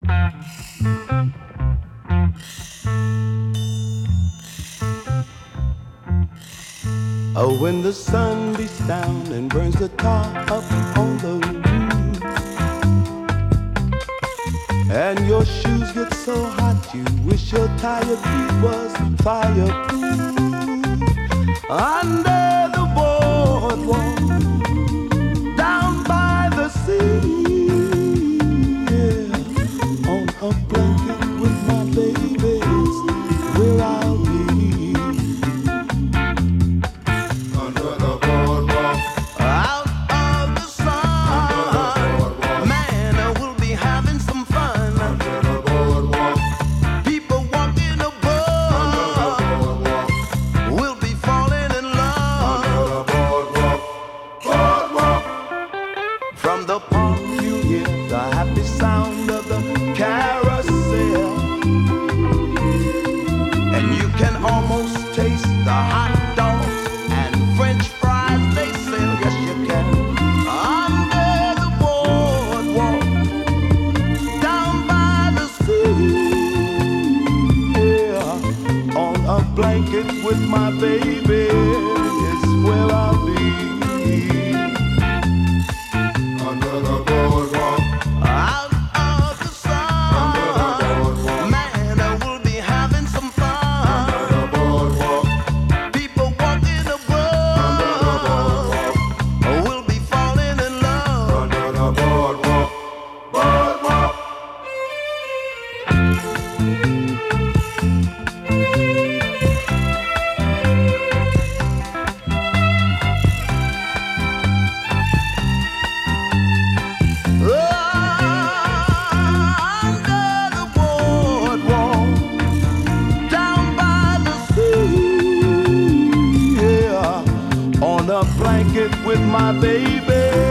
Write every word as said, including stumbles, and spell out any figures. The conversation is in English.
Oh, when the sun beats down and burns the tar up on the roof, and your shoes get so hot you wish your tired feet was fireproof. Under the boardwalk, down by the sea, yeah, on a blanket with my babies, where I'll be. From the park you hear the happy sound of the carousel, and you can almost taste the hot dogs and French fries they sell. Yes, you can. Under the boardwalk, down by the sea, yeah, on a blanket with my baby is where I'll be. On a blanket with my baby.